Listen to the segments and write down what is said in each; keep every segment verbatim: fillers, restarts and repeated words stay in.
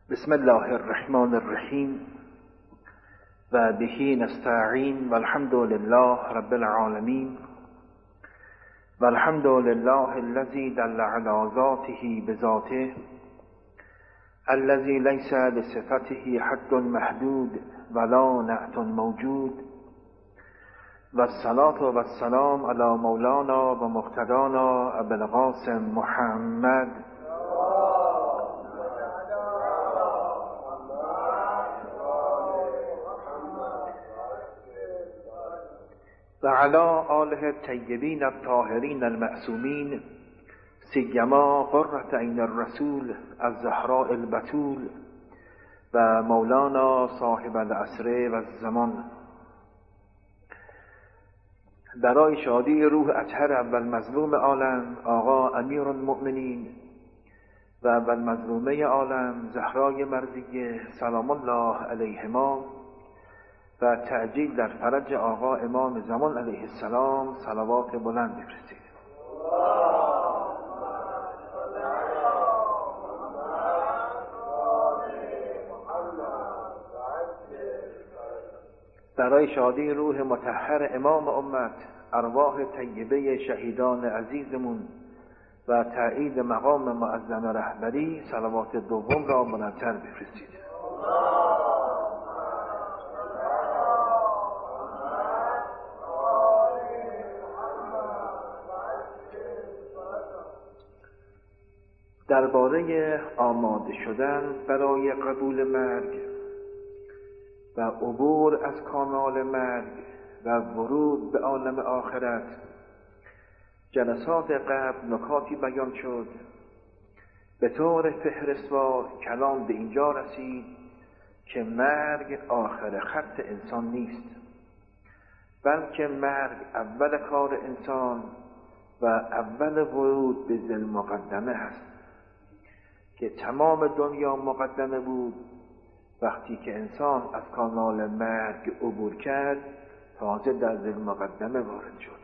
بسم الله الرحمن الرحیم و به نستعین و الحمد لله رب العالمین و الحمد لله الذی دل علی ذاته بذاته الذی لیس لصفته حد محدود ولا نعت موجود و الصلاة و السلام علی مولانا و مقتدانا ابی القاسم محمد و علی آله الطیبین الطاهرین المعصومین سیما قرة عین الرسول الزهراء البتول و مولانا صاحب العصر و الزمان. برای شادی روح اطهر اول مظلوم عالم آقا امیر المؤمنین و اول مظلومه عالم زهرای مرضیه سلام الله علیهما و تعجیل در فرج آقا امام زمان علیه السلام صلوات بلند بفرستید. برای شادی روح مطهر امام امت ارواح طیبه شهیدان عزیزمون و تایید مقام معظم رهبری صلوات دوم را بلندتر بفرستید. درباره آماده شدن برای قبول مرگ و عبور از کانال مرگ و ورود به عالم آخرت جلسات قبل نکاتی بیان شد. به طور فهرستوار کلام به اینجا رسید که مرگ آخر خط انسان نیست، بلکه مرگ اول کار انسان و اول ورود به ذی المقدمه هست که تمام دنیا مقدمه بود. وقتی که انسان از کانال مرگ عبور کرد تازه در ذی المقدمه وارد شد.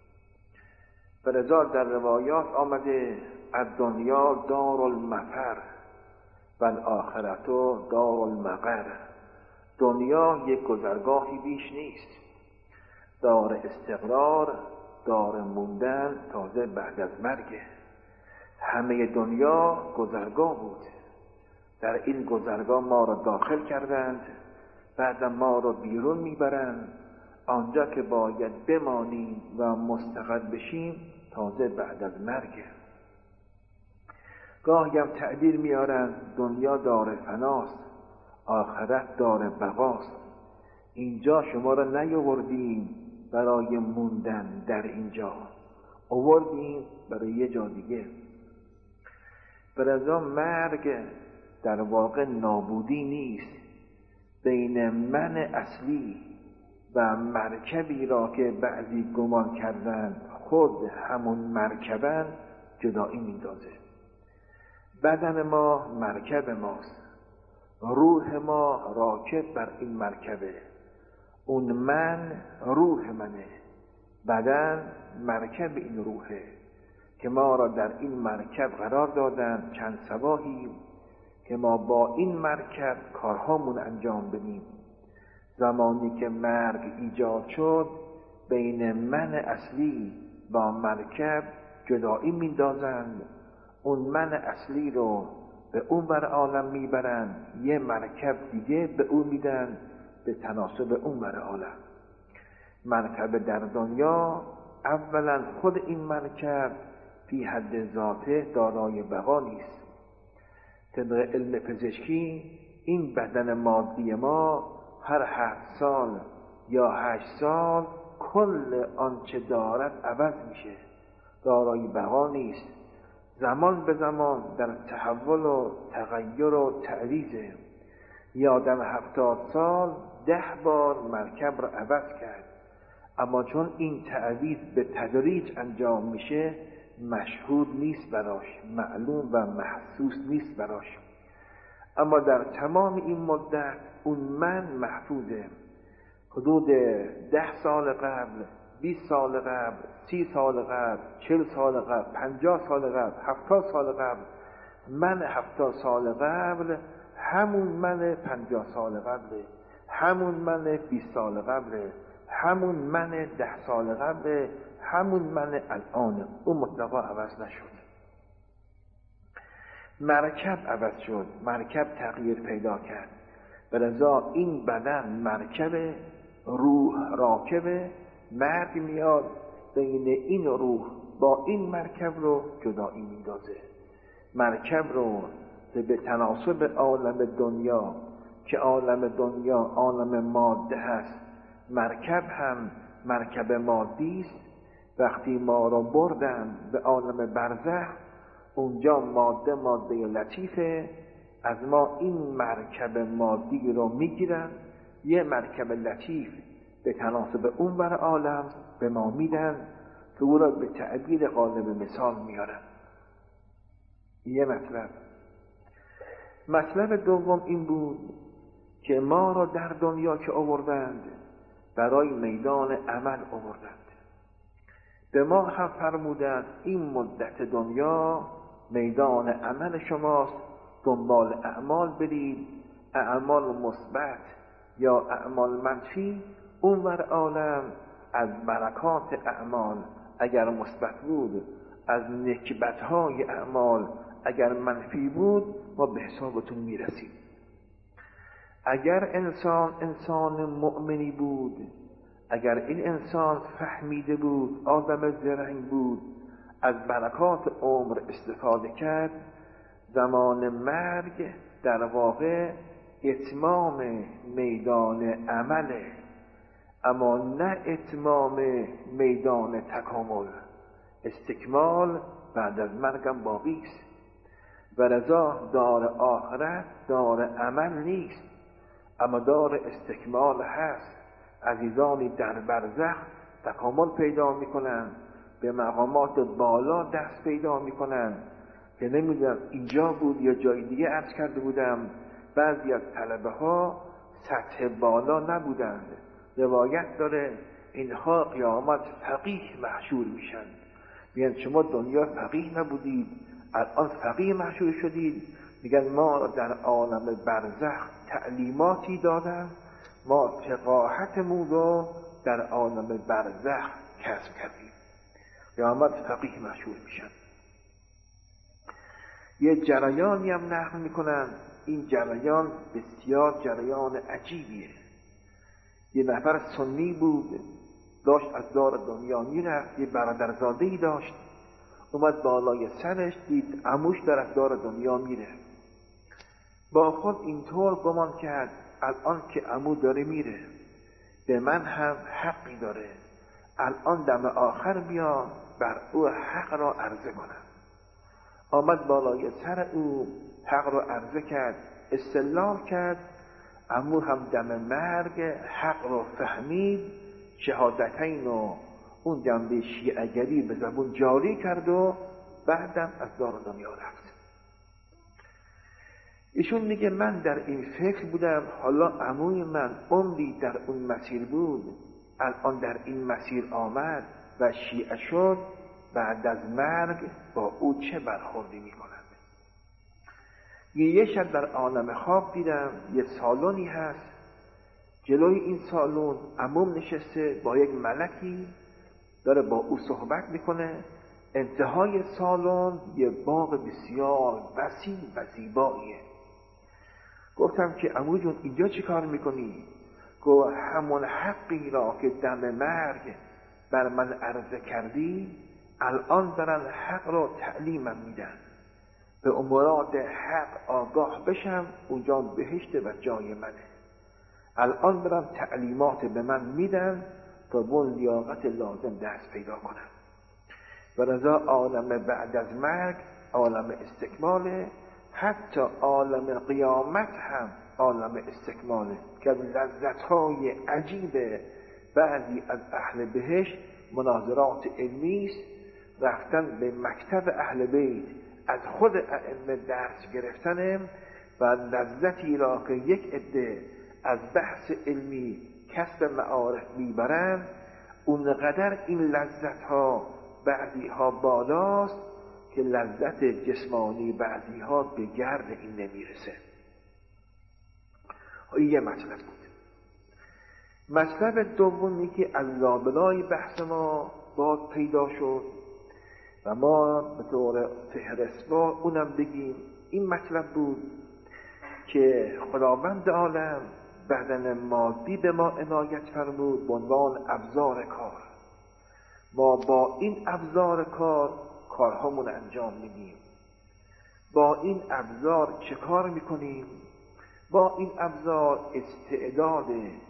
ولذا در روایات آمده الدنیا دار المفر و الاخرت دار المقر. دنیا یک گذرگاهی بیش نیست، دار استقرار، دار موندن تازه بعد از مرگ. همه دنیا گذرگاه بود. در این گذرگاه ما را داخل کردند، بعد ما را بیرون میبرند. آنجا که باید بمانیم و مستقر بشیم تازه بعد از مرگ. گاهی هم تعبیر میارند دنیا دار فناست، آخرت دار بقاست. اینجا شما را نیاوردیم برای موندن در اینجا، آوردیم برای یه جا دیگه. برای مرگ در واقع نابودی نیست، بین من اصلی و مرکبی را که بعضی گمان کردند خود همون مرکبن جدایی میندازه. بدن ما مرکب ماست، روح ما راکب بر این مرکبه. اون من روح منه، بدن مرکب این روحه که ما را در این مرکب قرار دادن چند سواحی که ما با این مرکب کارهامون انجام بدیم. زمانی که مرگ ایجاد شد بین من اصلی با مرکب جدایی میندازند. اون من اصلی رو به اون بر عالم میبرند، یه مرکب دیگه به اون میدن به تناسب اون بر عالم. مرکب در دنیا اولا خود این مرکب فی حد ذاته دارای بقا نیست. طبق علم پزشکی این بدن مادی ما هر هفت سال یا هشت سال کل آنچه دارد عوض میشه، دارای بقا نیست. زمان به زمان در تحول و تغییر و تعویضه. یادم هفتاد سال ده بار مرکب را عوض کرد، اما چون این تعویض به تدریج انجام میشه مشهود نیست براش، معلوم و محسوس نیست براش. اما در تمام این مدت اون من محفوظه. حدود ده سال قبل، بیست سال قبل، سی سال قبل، چل سال قبل، پنجاه سال قبل، هفتاد سال قبل، من هفتاد سال قبل همون من پنجاه سال قبله، همون من بیست سال قبله، همون من ده سال قبله، همون من الان. اون مطلقا عوض نشد. مرکب عوض شد، مرکب تغییر پیدا کرد. به لذا این بدن مرکب، روح راکبه. مرگ میاد بین این روح با این مرکب رو جدایی میندازه. مرکب رو به تناسب عالم دنیا که عالم دنیا عالم ماده هست، مرکب هم مرکب مادی است. وقتی ما رو بردن به عالم برزخ، اونجا ماده ماده لطیفه، از ما این مرکب مادی رو میگیرن، یه مرکب لطیف به تناسب اون بر عالم به ما میدن که او را به تعبیر غالب مثال میارن. یه مطلب. مطلب دوم این بود که ما را در دنیا که آوردند برای میدان عمل آوردند. به ما هم فرمودند این مدت دنیا میدان عمل شماست، دنبال اعمال برید، اعمال مثبت یا اعمال منفی. اون بر عالم از برکات اعمال اگر مثبت بود، از نکبت‌های اعمال اگر منفی بود، ما به حسابتون میرسیم. اگر انسان انسان مؤمنی بود، اگر این انسان فهمیده بود، آدم زرنگ بود، از برکات عمر استفاده کرد، زمان مرگ در واقع اتمام میدان عمله، اما نه اتمام میدان تکامل. استکمال بعد از مرگم باقی است. و لذا دار آخرت دار عمل نیست، اما دار استکمال هست. عزیزانی در برزخ تکامل پیدا میکنن، به مقامات بالا دست پیدا میکنن که نمیدونم اینجا بود یا جای دیگه عرض کرده بودم. بعضی از طلبه ها سطح بالا نبودند. روایت داره اینها قیامت فقیه محشور میشن. میگن شما دنیا فقیه نبودید، الان فقیه محشور شدید. میگن ما در عالم برزخ تعلیماتی دادن، ما فقاهتمون رو در عالم برزخ کسب کردیم. قیامت فقیه محشور میشن. یه جریانی هم نقل میکنن، این جریان بسیار جریان عجیبیه. یه نفر سنی بود، داشت از دار دنیا میرفت، یه برادرزاده‌ای داشت، اومد بالای سرش دید عموش در از دار دنیا میره. با خود اینطور گمان کرد الان که عمو داره میره، به من هم حقی داره، الان دم آخر بیام بر او حق را عرضه کنم. آمد بالای سر او حق را عرضه کرد، استدلال کرد. عمو هم دم مرگ حق را فهمید، شهادتین و اون جنبه شیعگری به زبون جاری کرد و بعدم از دار دنیا رفت. ایشون میگه من در این فکر بودم، حالا عموی من عمری در اون مسیر بود، الان در این مسیر آمد و شیعه شد، بعد از مرگ با او چه برخوردی میکنند. یه شب در عالم خواب دیدم یه سالونی هست، جلوی این سالون عموم نشسته با یک ملکی داره با او صحبت میکنه. انتهای سالن یه باغ بسیار وسیع و زیباییه. گفتم که عمو جون اینجا چی کار میکنی؟ گفت همون حقی را که دم مرگ بر من عرضه کردی، الان دارن حق را تعلیمم میدن، به امورات حق آگاه بشم، اونجا بهشت و جای منه. الان دارن تعلیمات به من میدن تا اون لیاقت لازم دست پیدا کنم. و رضا عالم بعد از مرگ عالم استکماله، حتی عالم قیامت هم عالم استکماله که لذت‌های عجیب بعضی از اهل بهشت مناظرات علمی است، رفتن به مکتب اهل بیت از خود ائمه درس گرفتن و لذتی را که یک عده از بحث علمی کسب معارف میبرند، اونقدر این لذت‌ها بعضی ها بالاست که لذت جسمانی بعضی ها به گرد این نمیرسه. یه مطلب بود. مطلب دومی که از لابلای بحث ما باز پیدا شد و ما به طور فهرستوار اونم بگیم، این مطلب بود که خداوند عالم بدن مادی به ما عنایت فرمود به عنوان ابزار کار. ما با این ابزار کار کارهامون انجام میدیم. با این ابزار چه کار میکنیم؟ با این ابزار استعداد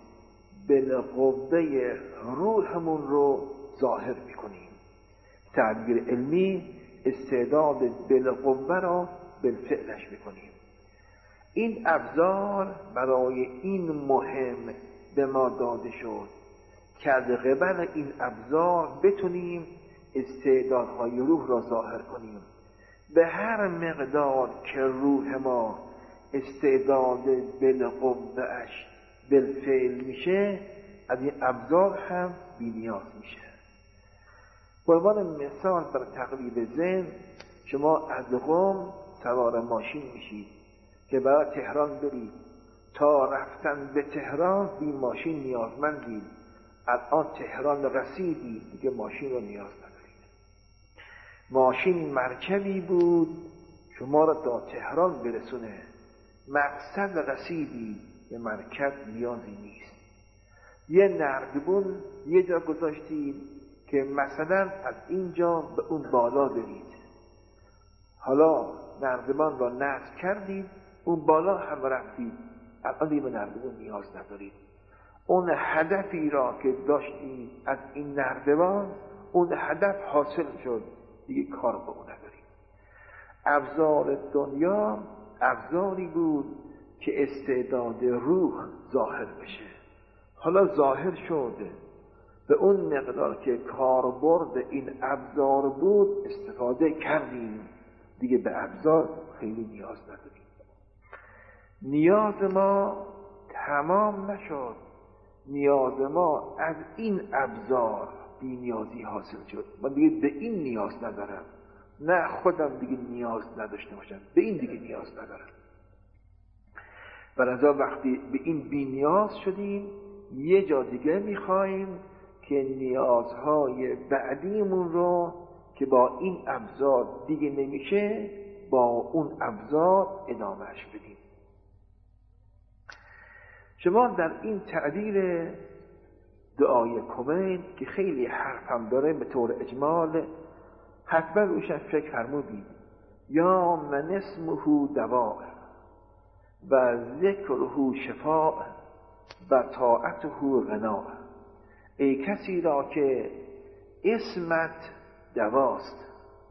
بالقوه روحمون رو ظاهر میکنیم. تعبیر علمی استعداد بالقوه را بالفعلش میکنیم. این ابزار برای این مهم به ما داده شد که از قبل این ابزار بتونیم استعدادهای روح را ظاهر کنیم. به هر مقدار که روح ما استعداد بالقوه‌اش بالفعل میشه، از این ابزار هم بی‌نیاز میشه. به عنوان مثال بر تقریب ذهن، شما از قم سوار ماشین میشید که برای تهران برید. تا رفتن به تهران بی ماشین نیازمندید. الان تهران رسیدید دیگه ماشین رو نیاز ندارید. ماشین مرکبی بود شما را تا تهران برسونه. مقصد رسیدید، به مرکب نیازی نیست. یه نردبون یه جا گذاشتید که مثلا از اینجا به اون بالا برید. حالا نردبان را نصب کردید، اون بالا هم رفتید، الان دیگه به نردبان نیاز ندارید. اون هدفی را که داشتید از این نردبان، اون هدف حاصل شد، دیگه کار به اون ندارید. ابزار دنیا ابزاری بود که استعداد روح ظاهر بشه. حالا ظاهر شده، به اون مقدار که کاربرد این ابزار بود استفاده کردیم، دیگه به ابزار خیلی نیاز نداریم. نیاز ما تمام نشد. نیاز ما از این ابزار بی نیازی حاصل شد. من دیگه به این نیاز ندارم، نه خودم دیگه نیاز نداشته باشم، به این دیگه نیاز ندارم. و لذا وقتی به این بی نیاز شدیم، یه جا دیگه میخوایم که نیازهای بعدیمون رو که با این ابزار دیگه نمیشه، با اون ابزار ادامهش بدیم. شما در این تعبیر دعای کمین که خیلی حرفم داره، به طور اجمال حتما روشن فکر فرمودید. یا من اسمه دواء و ذکره شفاء و طاعته غنا. ای کسی را که اسمت دواست،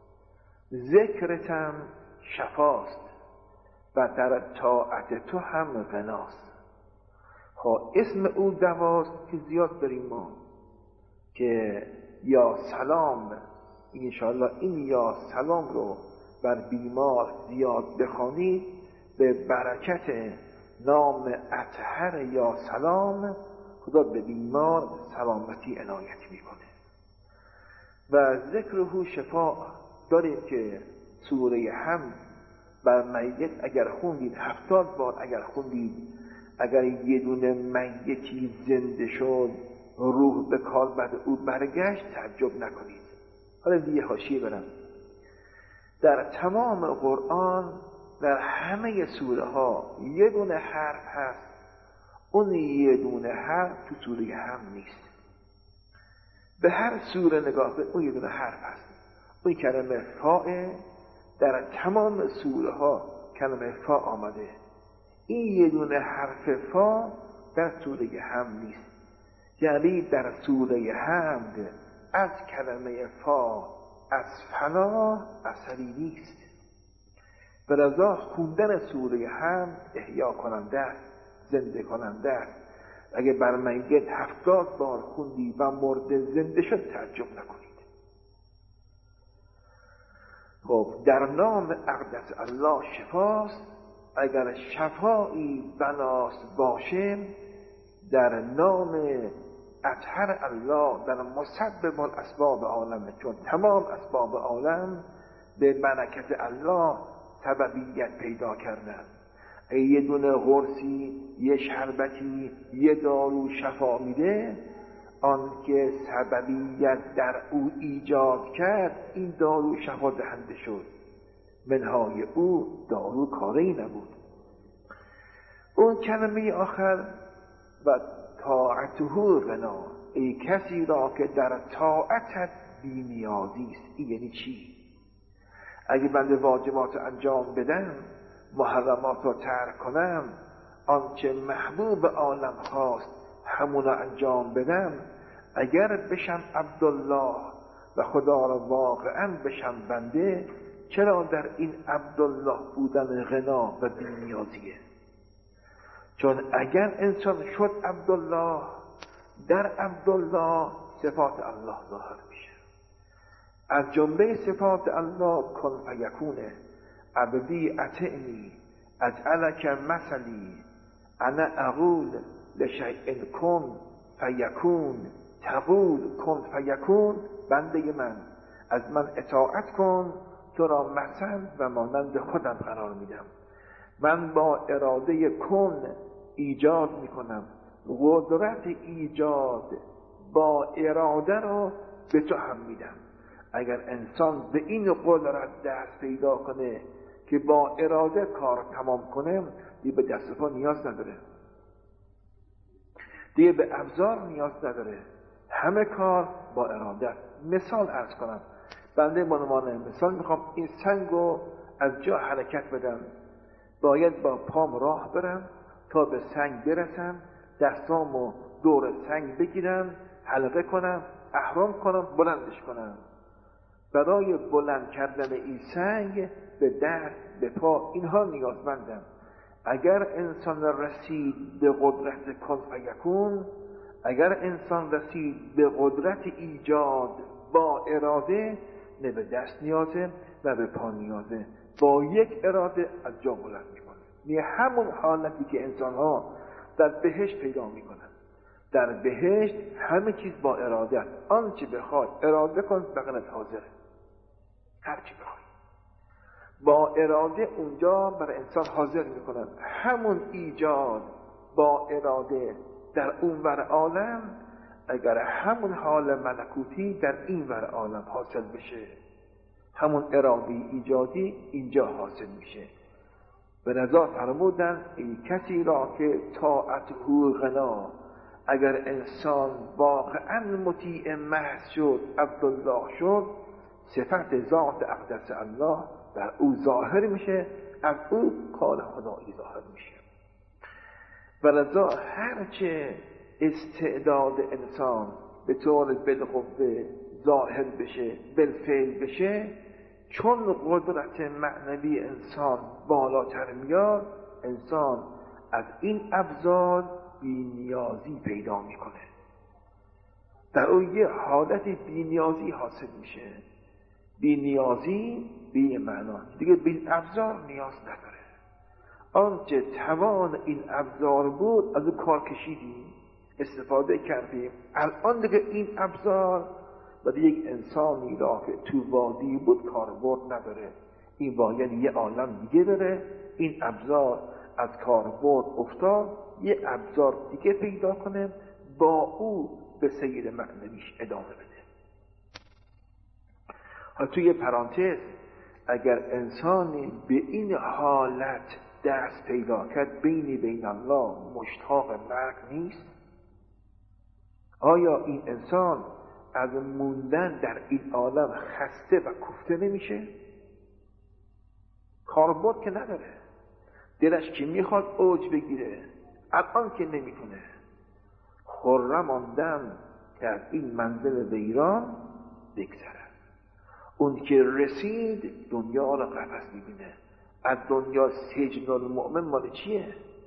ذکرتم شفاست و در طاعت تو هم غناست. خب اسم او دواست که زیاد داریم ما، که یا سلام، انشاءالله این یا سلام رو بر بیمار زیاد بخوانید، به برکت نام اطهر یا سلام خدا به بیمار سلامتی عنایت میکنه. و ذکره شفا داریم که سوره حمد بر میت اگر خوندید، هفتاد بار اگر خوندید، اگر یه دونه میتی زنده شد، روح به کالبد او برگشت، تعجب نکنید. حالا دیگه حاشیه برم. در تمام قرآن در همه سوره ها یه دونه حرف هست، اون یه دونه حرف تو سوره هم نیست. به هر سوره نگاه کنید، اون یه دونه حرف هست. اون کلمه فاء در تمام سوره ها کلمه فا آمده. این یه دونه حرف فا در سوره هم نیست. یعنی در سوره حمد از کلمه فا از فنا اثری نیست. به لذا خوندن سوره حمد احیا کننده است، زنده کننده است. اگه بر میت هفتاد بار خوندی و مرده زنده شد، تعجب نکنید. خب در نام اقدس الله شفاست. اگر شفایی بناس باشه، در نام اطهر الله، در مسبب الاسباب عالم، چون تمام اسباب عالم به برکت الله سببیت پیدا کردن. یه دونه قرصی یه شربتی یه دارو شفا میده، آن که سببیت در او ایجاد کرد این دارو شفا دهنده شد، منهای او دارو کاری نبود. اون کلمه آخر و طاعته غنا، ای کسی را که در طاعتت بی نیازی است. این یعنی چی؟ اگه بنده واجبات انجام بدم، محرمات رو ترک کنم، آنچه محبوب عالم خواست همون رو انجام بدم، اگر بشم عبدالله و خدا را واقعا بشم بنده، چرا در این عبدالله بودن غنا و بی‌نیازیه؟ چون اگر انسان شد عبدالله، در عبدالله صفات الله ظاهر میشه. از جمله صفات الله کن فیکونه، عبدی اطعنی اجعلک مثلی، انا اقول لشیء کن فیکون، تقول کن فیکون، بنده من از من اطاعت کن، تو را مثل و مانند خودم قرار میدم. من با اراده کن ایجاد میکنم، قدرت ایجاد با اراده را به تو هم میدم. اگر انسان به این قدرت دست پیدا کنه که با اراده کار تمام کنه، دیگه به دست و پا نیاز نداره، دیگه به ابزار نیاز نداره، همه کار با اراده. مثال عرض کنم، بنده به عنوان مثال میخوام این سنگو از جا حرکت بدم، باید با پام راه برم تا به سنگ برسم، دستامو دور سنگ بگیرم، حلقه کنم، احرام کنم، بلندش کنم. برای بلند کردن این سنگ به دست به پا اینها نیازمندم. اگر انسان رسید به قدرت کن فیکون، اگر انسان رسید به قدرت ایجاد با اراده، نه به دست نیازه نه به پا نیازه، با یک اراده از جا بلند میکنه. نه همون حالتی که انسان ها در بهشت پیدا میکنن. در بهشت همه چیز با اراده است. آنچه بخواد اراده کن بغلت حاضره، هر چی بخواد با اراده اونجا برای انسان حاضر میکنن. همون ایجاد با اراده در اون ور عالم، اگر همون حال ملکوتی در این ور عالم حاصل بشه، همون اراده ایجادی اینجا حاصل میشه. به رضا فرمودن ای کسی را که طاعته غنا، اگر انسان واقعا مطیع محض شد، عبدالله شد، صفت ذات اقدس الله در او ظاهر میشه، از او کار خدایی ظاهر میشه. و رضا هرچه استعداد انسان به طور بالقوه ظاهر بشه، بالفعل بشه، چون قدرت معنوی انسان بالاتر میاد، انسان از این ابزار بی‌نیازی پیدا میکنه، در اون یه حالت بی‌نیازی حاصل میشه. بی‌نیازی به یه معنا دیگه به این ابزار نیاز نداره. آنچه توان این ابزار بود از اون کار کشیدیم، استفاده کردیم، الان دیگه این ابزار برای یک انسانی را که تو وادی بود کاربرد نداره. این باید یه عالم دیگه بره، این ابزار از کاربرد افتاد، یه ابزار دیگه پیدا کنه، با او به سیر معنویش ادامه بده. حالا توی پرانتز، اگر انسانی به این حالت دست پیدا کرد، بینی بین الله مشتاق مرگ نیست، آیا این انسان از موندن در این عالم خسته و کوفته نمیشه؟ کاربرد که نداره، دلش که میخواد اوج بگیره، الان که نمیتونه. خرم ماندن که از این منزل ویران بگذره. اون که رسید دنیا را قفس میبینه. از دنیا سجن المؤمن مال چیه؟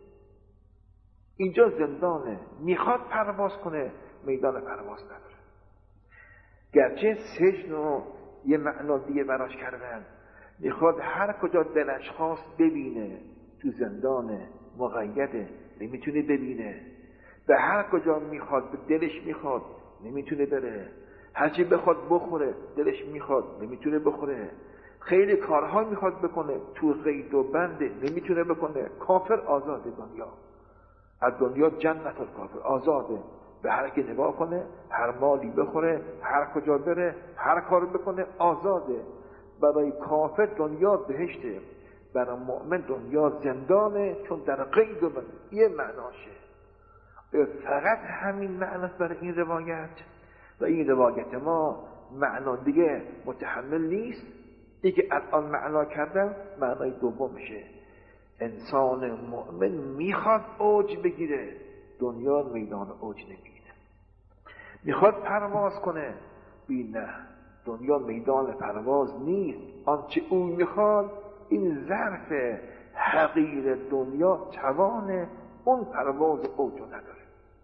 اینجا زندانه، میخواد پرواز کنه، میدان پرواز نداره. گرچه سجن رو یه معنا دیگه براش کردن، میخواد هر کجا دلش خواست ببینه، تو زندان مقیده، نمیتونه ببینه. به هر کجا میخواد، به دلش میخواد، نمیتونه بره. هرچی بخواد بخوره، دلش میخواد، نمیتونه بخوره. خیلی کارها میخواد بکنه، تو قید و بنده، نمیتونه بکنه. کافر آزاد دنیا. از دنیا جنت الکافر، آزاده، به هر کی نگاه کنه، هر مالی بخوره، هر کجا بره، هر کار بکنه، آزاده. برای کافر دنیا بهشته، برای مؤمن دنیا زندانه، چون در قید و بند. یه معناشه. فقط همین معناست برای این روایت، و این روایت ما معنا دیگه متحمل نیست. دیگه الان معنا کردم، معنای دوم میشه انسان مؤمن میخواد اوج بگیره، دنیا میدان اوج نمیگیره. میخواد پرواز کنه، بی نه، دنیا میدان پرواز نیست. آنچه او میخواد این ظرف حقیر دنیا توان اون پرواز اوج نداره.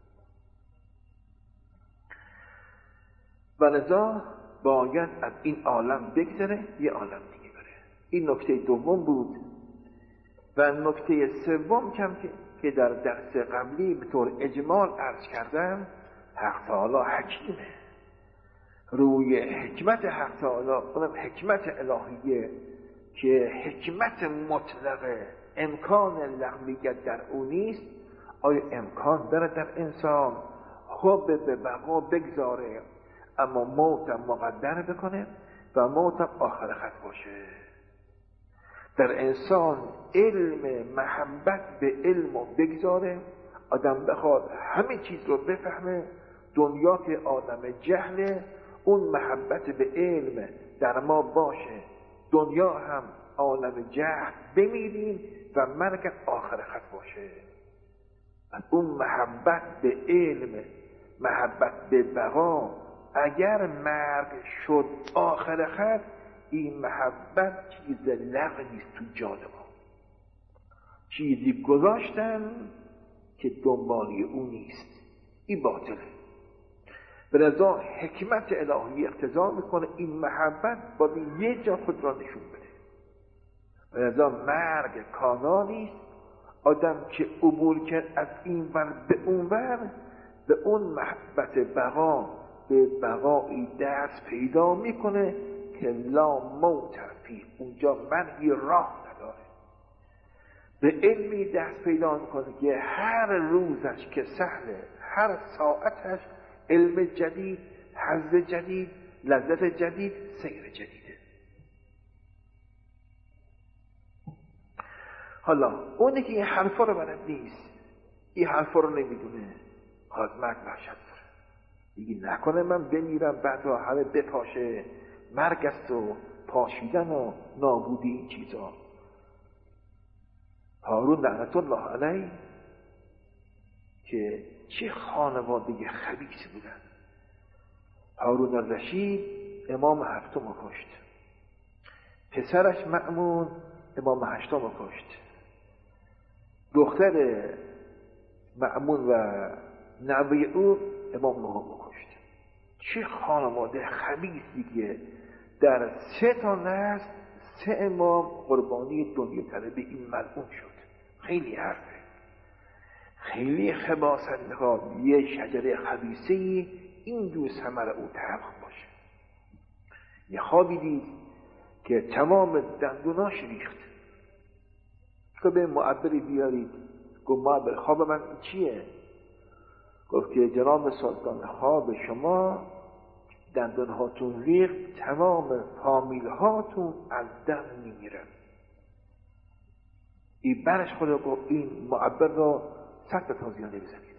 و لذا باید از این عالم بگذره، یه عالم دیگه بره. این نکته دوم بود. و نکته سوم کم که در درس قبلی به طور اجمال عرض کردم، حق تعالی حکیمه. روی حکمت حق تعالی، اونم حکمت الهیه که حکمت مطلقه، امکان لغویت در او نیست. آیا امکان داره در انسان خب به بقا بگذاره، اما موتم مقدر بکنه و موتم آخر خط باشه؟ در انسان علم محبت به علم رو بگذاره، آدم بخواد همه چیز رو بفهمه، دنیا که آدم جهله، اون محبت به علم در ما باشه، دنیا هم عالم جهل بمیریم و مرگ آخر خط باشه. از اون محبت به علم، محبت به بقا، اگر مرگ شد آخر خط، این محبت چیز لغو نیست تو جان ما، چیزی گذاشتن که دنبالی او نیست، این باطله. به لذا حکمت الهی اقتضا میکنه این محبت باید یه جا خود را نشون بده. به لذا مرگ کانالی است. آدم که عبور کرد از این ور به اون ور، به اون محبت بقا، به بقایی دست پیدا میکنه که لا موت فی، اونجا مرگی راه نداره. به علمی دست پیدا میکنه که هر روزش که سهله، هر ساعتش علم جدید، حظ جدید، لذت جدید، سیر جدیده. حالا اونی که این حرفا رو بلد نیست، این حرفا رو نمیدونه، خواهد مرگ وحشت داره، دیگه نکنه من بمیرم بعد را همه بپاشه، مرگ است و پاشیدن و نابودی این چیزا. هارون لعنت الله علیه که چه خانواده خبیث بودن. هارون الرشید امام هفتم کشت، پسرش مأمون امام هشتم کشت، دختر مأمون و نوه او امام نهم کشت. چه خانواده خبیثی که در سه تا نسل سه امام قربانی دنیا طلب این ملعون شد. خیلی حرفه، خیلی خباثت میخواد یه شجره خبیثی این دو ثمر او تلخ باشه. یه خوابی دید که تمام دندوناش ریخت، که به معبری بیارید. گفت معبر خواب من چیه؟ گفت که جناب سلطان خواب شما دندان هاتون ریخت، تمام فامیل هاتون از دم میمیرن. این برش خدا گفت این معبر را صد تا تازیانه بزنید.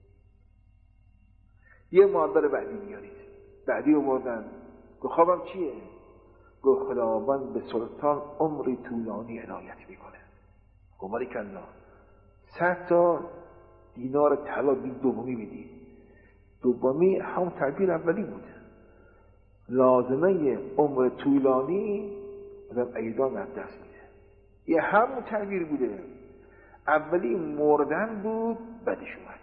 یه معبر بعدی بیارید. بعدی آوردن. گفت خوابم چیه؟ گفت خداوند به سلطان عمری طولانی عنایت میکنه. گفت مالک الله، صد تا دینار طلا بی دومی میدید. دومی هم تعبیر اولی بود. لازمه عمر طولانی آدم ایدان از دست میده. یه همون تعبیر بوده. اولی مردن بود، بعدش اومد.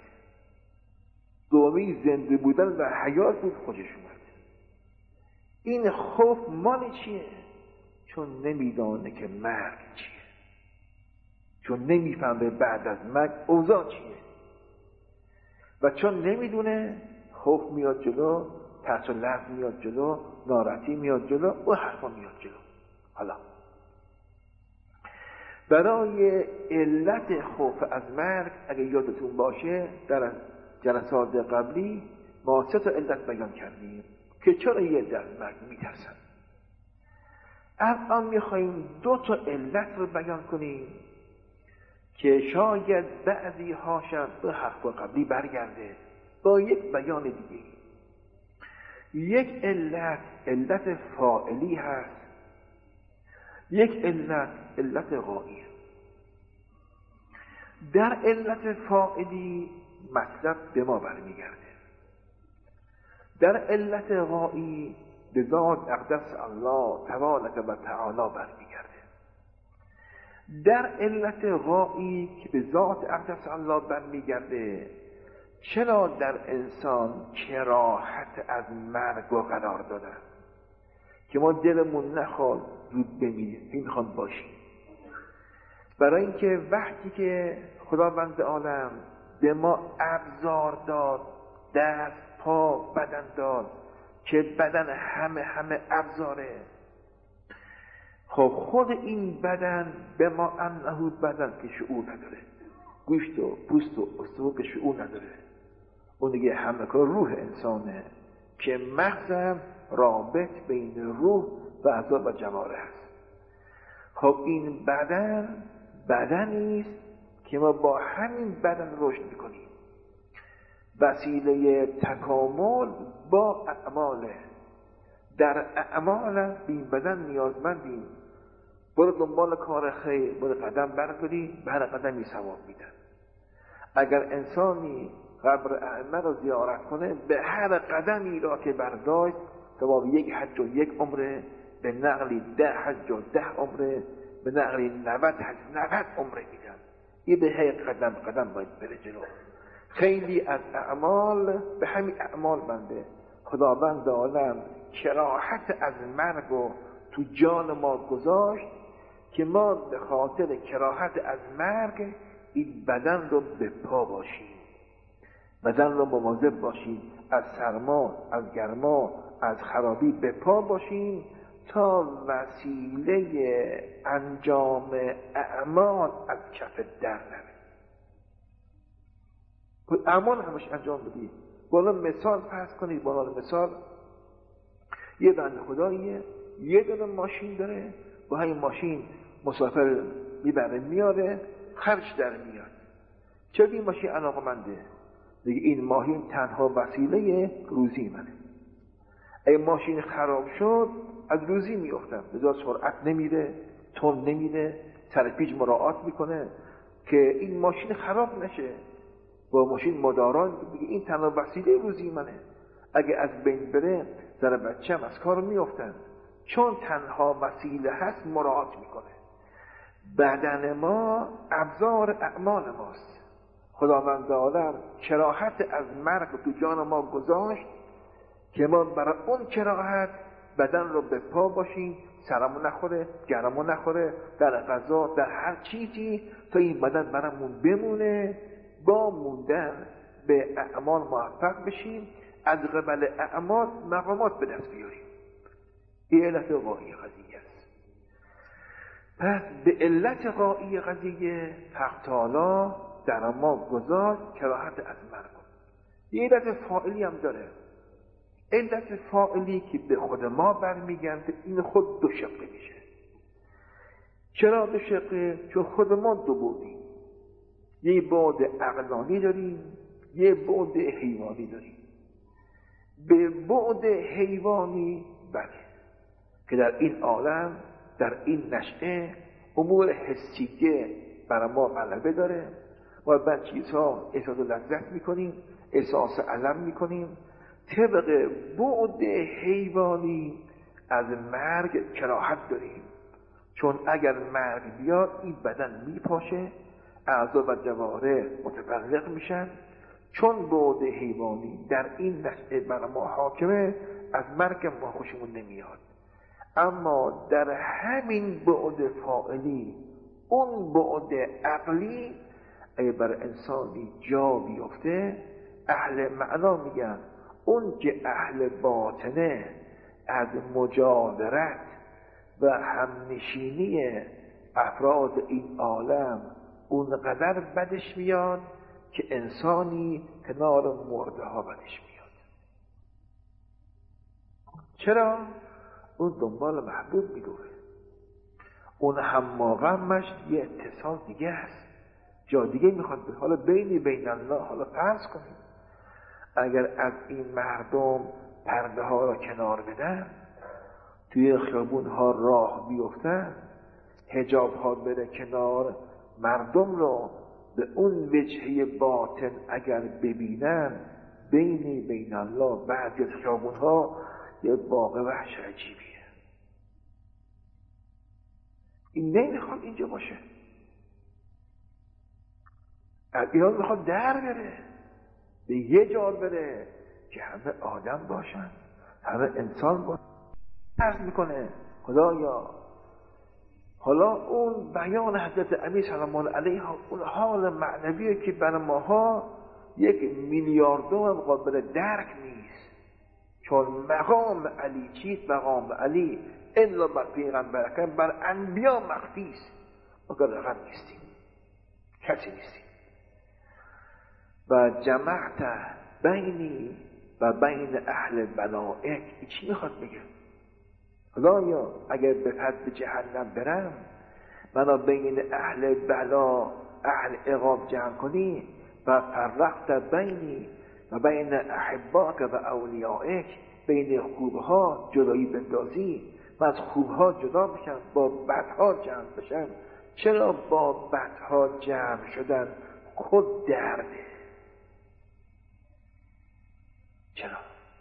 دومی زنده بودن و حیات بود، خودش اومد. این خوف مال چیه؟ چون نمیدانه که مرگ چیه، چون نمیفهمه بعد از مرگ اوضاع چیه، و چون نمیدونه خوف میاد جلو، ترس و لرز میاد جلو، ناراحتی میاد جلو، او حرفا میاد جلو. حالا برای علت خوف از مرگ اگه یادتون باشه در جلسات قبلی ما سه تا علت بیان کردیم که چرا یه در مرگ میترسن. الان میخواییم دو تا علت رو بیان کنیم که شاید بعضی هاشم به حرف قبلی برگرده با یک بیان دیگه. یک علت علت فاعلی هست، یک علت علت غایی. در علت فاعلی مطلب به ما برمیگرده، در علت غایی به ذات اقدس الله تبارک و تعالی برمیگرده. در علت غایی که به ذات اقدس الله برمیگرده چرا در انسان کراهت از مرگ و قرار دادن که ما دلمون نخواد زود بمیریم، این میخوام باشیم. برای اینکه وقتی که خداوند عالم به ما ابزار داد، دست، پا، بدن داد که بدن همه همه ابزاره، خب خود این بدن به ما انه بدن که شعور نداره، گوشت و پوست و استخوان که شعور نداره. اون دیگه همه کار روح انسانه که مغزم رابط بین روح و اعضا و جواره هست. خب این بدن بدنی است که ما با همین بدن رشد میکنیم. وسیله تکامل با اعماله. در اعمال این بدن نیازمندیم. برو دنبال کار خیر، برو قدم برداری، به هر قدمی ثواب میدن. اگر انسانی قبر ائمه رو زیارت کنه، به هر قدمی را که برداشت ثواب یک حج و یک عمره، به نقلی ده حج و ده عمره، به نقلی نود حج نود عمره میدن. این به هر قدم قدم باید بره جلو. خیلی از اعمال به همین اعمال بنده خداوند عالم کراهت از مرگ و تو جان ما گذاشت که ما به خاطر کراهت از مرگ این بدن رو به پا باشیم، بدن رو مواظب باشیم، از سرما، از گرما، از خرابی به پا باشیم تا وسیله انجام اعمال از کف در نره. اعمال همش انجام بدید. بالا مثال فرض کنید، بالا مثال یه بنده خداییه یه دونه ماشین داره، با همین ماشین مسافر میبره میاره، خرج در میاد. چرا این ماشین علاقمنده؟ دیگه این ماشین تنها وسیله روزی منه. اگه ماشین خراب شد از روزی میافتم، بذار سرعت نمیره، تون نمیره، سر پیچ مراعات میکنه که این ماشین خراب نشه. با ماشین مداران دیگه این تنها وسیله روزی منه. اگه از بین بره زن بچه‌م از کار میافتن، چون تنها وسیله هست مراعات میکنه. بدن ما ابزار اعمال ماست. خداوند عالم کراهت از مرگ تو جان ما گذاشت که ما برای اون کراهت بدن رو به پا باشیم، سرمون نخوره، گرمون نخوره، در غذا در هر چیزی تا این بدن برامون بمونه، با موندن به اعمال موفق بشیم، از قبل اعمال مقامات به دست بیاریم. این علت غایی قضیه است. پس به علت غایی قضیه حق تعالی در ما گذاشت کراهت از مرگ. یه علت فاعلی هم داره. علت فاعلی که به خود ما برمیگرده، این خود دو شقه میشه. چرا دو شقه؟ چون خود ما دو بودیم. یه بعد عقلانی داریم، یه بعد حیوانی داریم. به بعد حیوانی بله که در این عالم، در این نشأه امور حسیه برای ما غلبه داره. ما بعد چیزها احساس لذت میکنیم، احساس علم میکنیم. طبق بعد حیوانی از مرگ کراهت داریم، چون اگر مرگ بیاد این بدن میپاشه، اعضا و جواره متفرق میشن. چون بعد حیوانی در این نشأه بر ما حاکمه، از مرگ ما خوشمون نمیاد. اما در همین بعد فاعلی، اون بعد عقلی اگه بر انسانی جا بیفته، اهل معنا میگن اون که اهل باطنه از مجاورت و همنشینی افراد این عالم اونقدر بدش میاد که انسانی کنار مرده ها بدش میاد. چرا؟ اون دنبال محبوب میدوه، اون هم غمش یه اتصال دیگه است، جا دیگه میخواد به. حالا بینی بین الله، حالا فرض کنیم اگر از این مردم پرده ها را کنار بدن، توی خیابون ها راه بیفتن، حجاب ها بره کنار، مردم را به اون وجهه باطن اگر ببینن، بینی بین الله بعضی از خیابون ها یه باغ وحش عجیبیه. این نمیخواد اینجا باشه، از ایران میخواد در بره، به یه جا بره که همه آدم باشن، همه انسان باشن. عرض میکنه خدایا حالا اون بیان حضرت امیر سلام الله علیه، اون حال معنویه که برای ماها یک میلیاردوم هم قابل درک نیست، چون مقام علی چیست؟ مقام علی الا بر پیغمبر کن بر انبیا مخفی است، مگر رقم نیستیم، کسی نیستیم. و جمعت بینی و بین اهل بلائک، چی میخواد بگه؟ خدایا اگر به حد جهنم برم، منو بین اهل بلا اهل عقاب جمع کنی و فرقت بینی و بین احباک و اولیائک، بین خوبها جدایی بندازی، من از خوبها جدا بشم، با بدها جمع بشم. چرا با بدها جمع شدن خود درده؟ چرا؟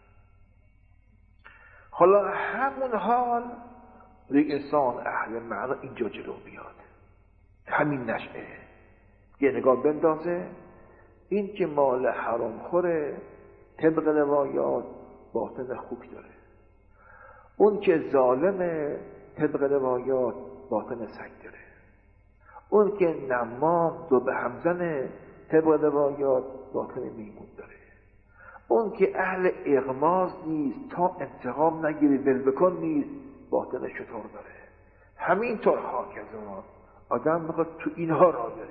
حالا همون حال یک انسان اهل معنا اینجا جلو بیاد، همین نشعه یه نگاه بندازه، این که مال حرام خوره طبق روایات باطن خوک داره، اون که ظالمه طبق روایات باطن سگ داره، اون که نمام دو به همزنه طبق روایات باطن میمون داره، اون که اهل اغماز نیست تا انتقام نگیری دل بکن نیست باطن شطور داره. همینطور هاکذا آدم میخواد تو اینها را بره،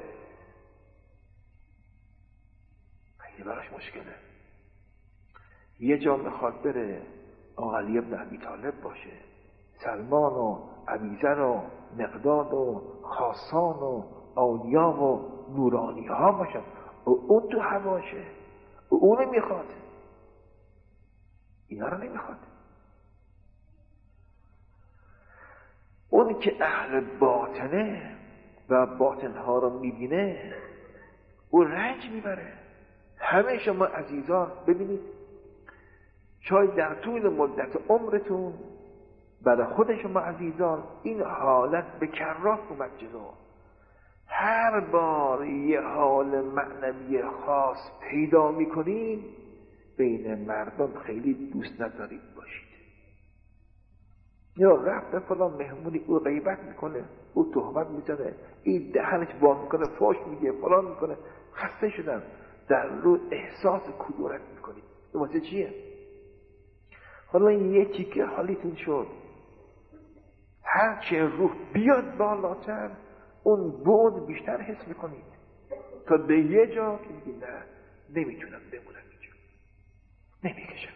خیلی براش مشکله. یه جا میخواد بره آقا علی بن ابی طالب باشه، سلمان و ابیذر و مقداد و خاصان و اولیا و نورانی ها باشن، و اون تو هواشه، و اونو میخواد، اینا رو نمیخواد. اون که اهل باطنه و باطنها رو میبینه، او رنج میبره. همه شما عزیزان ببینید، شاید در طول مدت عمرتون برای خود شما عزیزان این حالت به کرات اومد جلو، هر بار یه حال معنوی خاص پیدا میکنید بین مردم خیلی دوست ندارید باشید. یا رفته فلان مهمونی، او غیبت میکنه، او تهمت میزنه، این دهنش باز میکنه، فاش میگه، فلان میکنه، خسته شدن، در رو احساس کدورت میکنید. این واسه چیه؟ حالا این یه تیکه حالیتون شد، هرچه روح بیاد بالاتر اون بعد بیشتر حس میکنید، تا به یه جا که میگید نه نمیتونم بمونم اینجا، نمیکشم.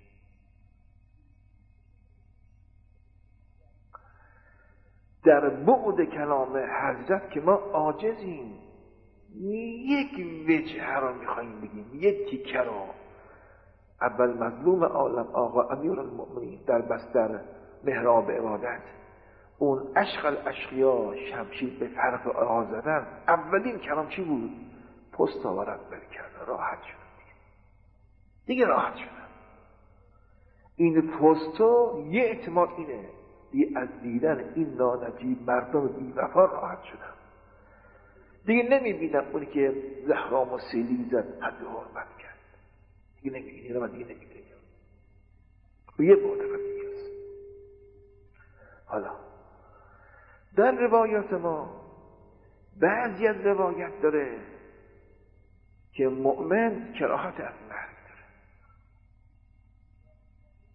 در بعد کلام حضرت که ما عاجزیم، یک وجه رو میخواییم بگیم، یک تیکه رو. اول مظلوم عالم آقا امیرالمؤمنین در بستر محراب عبادت، اون عشق الاشقیا شمشیر به فرق آغاز زدن، اولین کلام چی بود؟ پست آورد برکرد، راحت شدن دیگه. دیگه راحت شدن. این پستو یه اعتماد اینه، دیگه از دیدن این نانجیب مردم بی وفا راحت شدن. دیگه نمیبینم اونی که زهرام و سیلی زد حد حرمت کرد، دیگه نمیبینی، رو من دیگه نمیبینم. و یه بعد دیگه است. حالا در روایات ما بعضی از روایت داره که مؤمن کراهت از مرگ داره.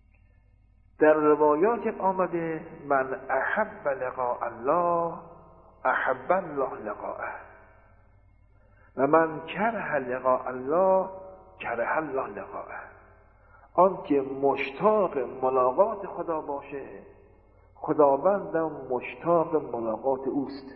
در روایات آمده من احب لقاء الله احب الله لقاءه و من کره لقاء الله کره الله لقاءه. آن که مشتاق ملاقات خدا باشه، خداوندم مشتاق ملاقات اوست.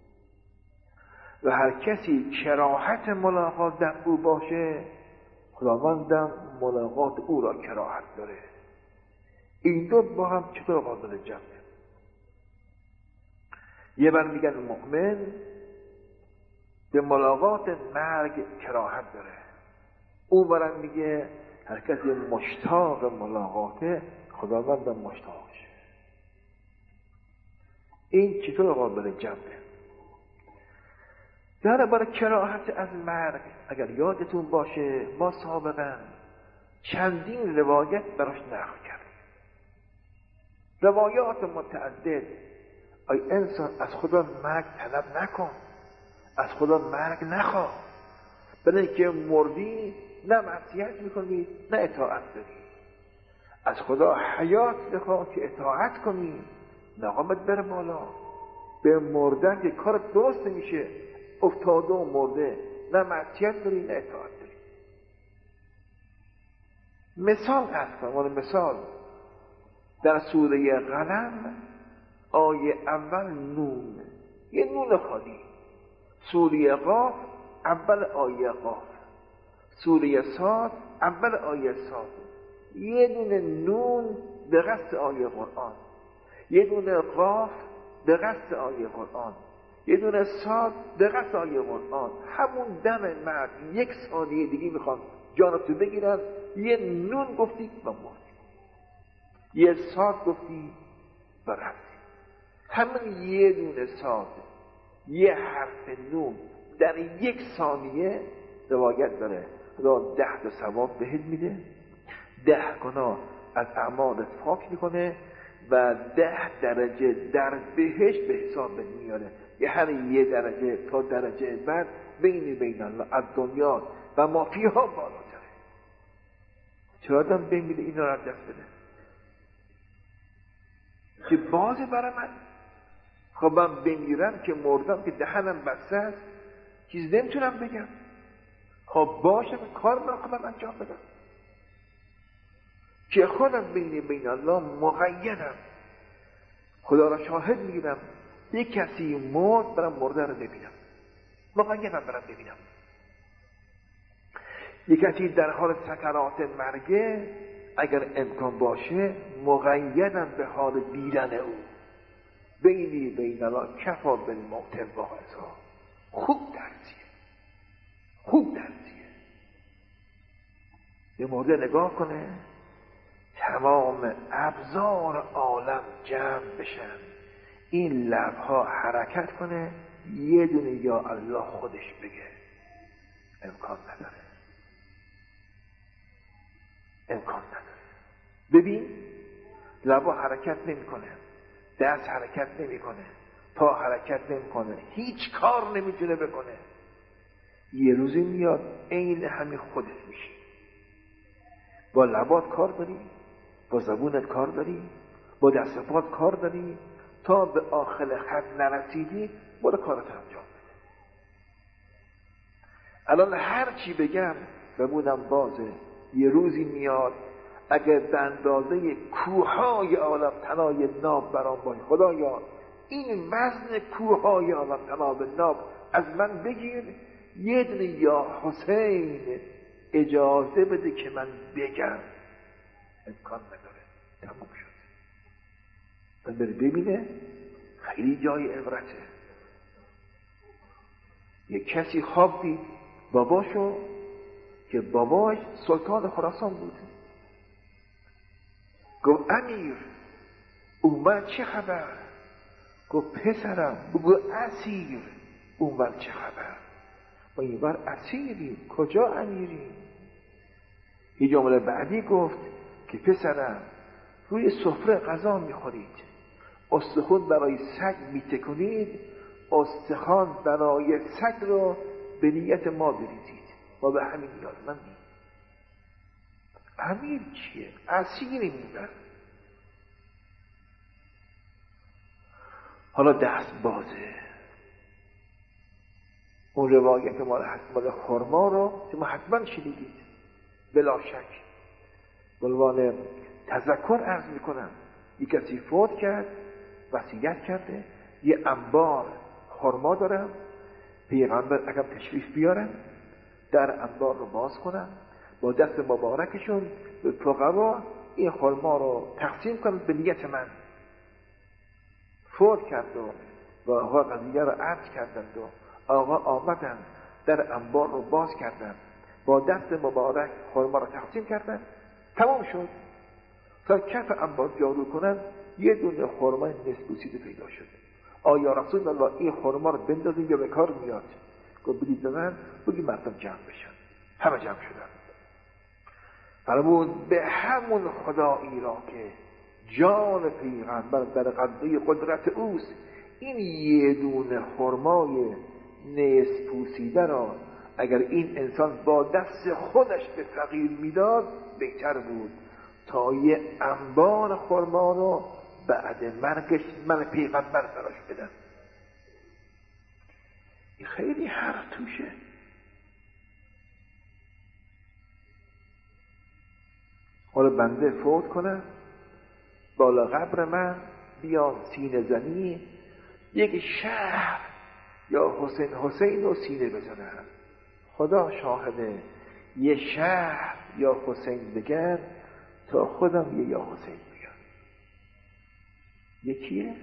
و هر کسی کراهت ملاقات در او باشه، خداوندم ملاقات او را کراهت داره. این دو با هم چطور قابل جمعه؟ یه بر میگن مؤمن به ملاقات مرگ کراهت داره، او برم میگه هر کسی مشتاق ملاقاته، خداوندم مشتاقشه. این چطور قابل جمعه؟ در برای کراهت از مرگ اگر یادتون باشه ما سابقا چندین روایت براش نقل کردیم، روایات متعدد. ای انسان از خدا مرگ طلب نکن، از خدا مرگ نخواه، برای اینکه مردی نه معصیت میکنی نه اطاعت داری. از خدا حیات بخواه که اطاعت کنی، مقامت بره بالا. به مردن که کار درست نمیشه، افتاده و مرده، نه معصیت داری نه اطاعت داری. مثال هست، مثال در سوره قلم آیه اول نون، یه نون خالی. سوره قاف اول آیه قاف، سوره صاد اول آیه صاد. یه دونه نون به قصد آیه قرآن، یه دونه قاف به قصد آیه قرآن، یه دونه صاد به قصد آیه قرآن. همون دم مرد یک ثانیه دیگه میخوان جانتو بگیرن، یه نون گفتی و مردی، یه صاد گفتی و رفتی. همون یه دونه صاد، یه حرف نون در یک ثانیه روایت داره خدا ده تا ثواب بهت میده، ده گناه از اعمالت پاک میکنه و ده درجه در بهشت به حساب میاره. یه هر یه درجه تا درجه بعد بین بین الله از دنیا و ما فیها بالاتره. چرا آدم بمیره این را دست بده که بازه برای من؟ خب من بمیرم که مردم که دهنم بسته است، چیز نمیتونم بگم. خب باشه کار من خودم انجام بدم که خودم بین بین الله مقیدم، خدا را شاهد میگیرم. یک کسی مرد برم مرده رو ببینم، مقیدم برم ببینم. یک کسی در حال سکرات مرگه اگر امکان باشه مقیدم به حال دیدن او. بینی بین الله کفا بالموت واعظا. خوب درسیه، خوب درسیه. به مرده نگاه کنه، تمام ابزار عالم جمع بشن، این لبها حرکت کنه، یه دونه یا الله خودش بگه. امکان نداره، امکان نداره. ببین لبها حرکت نمی کنه، دست حرکت نمی کنه، پا حرکت نمی کنه، هیچ کار نمیتونه بکنه. یه روزی میاد عین همین خودت میشی. با لبات کار داری، با زبونت کار داری، با دست پات کار داری، تا به آخر خط نرسیدی برو کارت انجام بده. الان هر چی بگم زبونم بازه. یه روزی میاد اگر به اندازه کوههای عالم تنای ناب برام باشه، خدایا این وزن کوههای عالم تنای ناب از من بگیر، یه دونه یا حسین اجازه بده که من بگم. امکان نداره، تموم شد. من بره ببینه خیلی جای عبرته. یک کسی خواب دید باباشو که باباش سلطان خراسان بود. گفت امیر اومد چه خبر؟ گفت پسرم بگو اسیر اومد چه خبر؟ و این بار اسیری کجا امیری؟ یه جمله بعدی گفت که پسرم روی سفره غذا میخورید، استخوان برای سگ میتکنید، استخوان برای سگ رو به نیت ما بریزید و به همین نیازمندی. امیر چیه؟ اسیری میبر. حالا دست بازه، اون روایت مال حسمال خرما رو که ما حتما شنیدید بلا شک. به عنوان تذکر عرض میکنم، یک کسی فوت کرد، وصیت کرده، یه انبار خرما دارم، پیغمبر اگر تشریف بیارن در انبار رو باز کنن، با دست مبارکشون به فقرا این خرما رو تقسیم کنن به نیت من. فوت کرد و با آقا قضیه رو عرض کردند و آقا آمدن در انبار رو باز کردن، با دست مبارک خرما رو تقسیم کردن، تمام شد. تا کف انبار جارو کنن یه دونه خرما نصف بوسیده پیدا شد. آیا رسول الله این خرما رو بندازیم یا به کار میاد؟ گفت بدید به من، بگید مردم جمع بشن. همه جمع شدن. فرمود به همون خدایی را که جان پیغمبر در قبضه قدرت اوست، این یه دونه خرمای نصف پوسیده را اگر این انسان با دست خودش به فقیر میداد بهتر بود تا یه انبار خرما رو بعد مرگش من پیغمبر براش بدم. این خیلی حرف توشه. حالا بنده فوت کنم، بالا قبر من بیان سینه زنی یک شهر یا حسین حسین رو سینه بزنن. خدا شاهده، یه شهر یا حسین بگن تا خودم یه یا حسین بگم. یکیه؟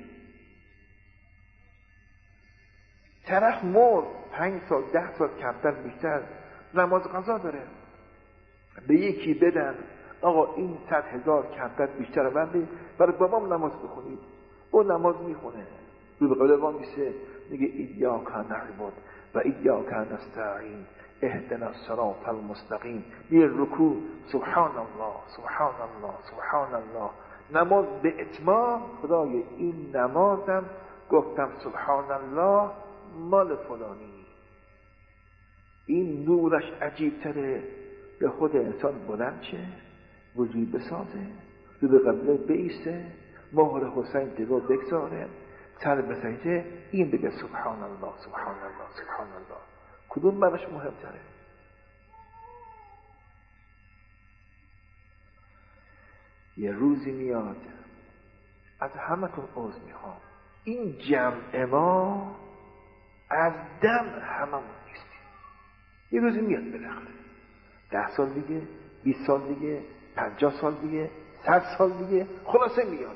طرف مرد پنج سال ده سال کمتر بیشتر نماز قضا داره، به یکی بدن آقا این صد هزار کمتر بیشتر من برای بابام نماز بخونید، او نماز میخونه، رو به قبل ما میشه میگه ایاک نعبد و ایاک نستعین اهدنا الصراط المستقیم، میره رکوع سبحان الله سبحان الله سبحان الله. نماز به اتمام، خدای این نمازم گفتم سبحان الله مال فلانی. این نورش عجیب تره، به خود انسان بلند شه، وجود بسازه، رو به قبله بیسته، مهر حسین دیگه بگذاره، سر بسیجه، این بگه سبحان الله سبحان الله سبحان الله. کدوم براش مهمتره؟ یه روزی میاد از همتون عذر میخوام، این جمع ما از دم هممون نیستیم. یه روزی میاد بالاخره، ده سال دیگه، بیست سال دیگه، پنجاه سال دیگه، صد سال دیگه، خلاصه میاد.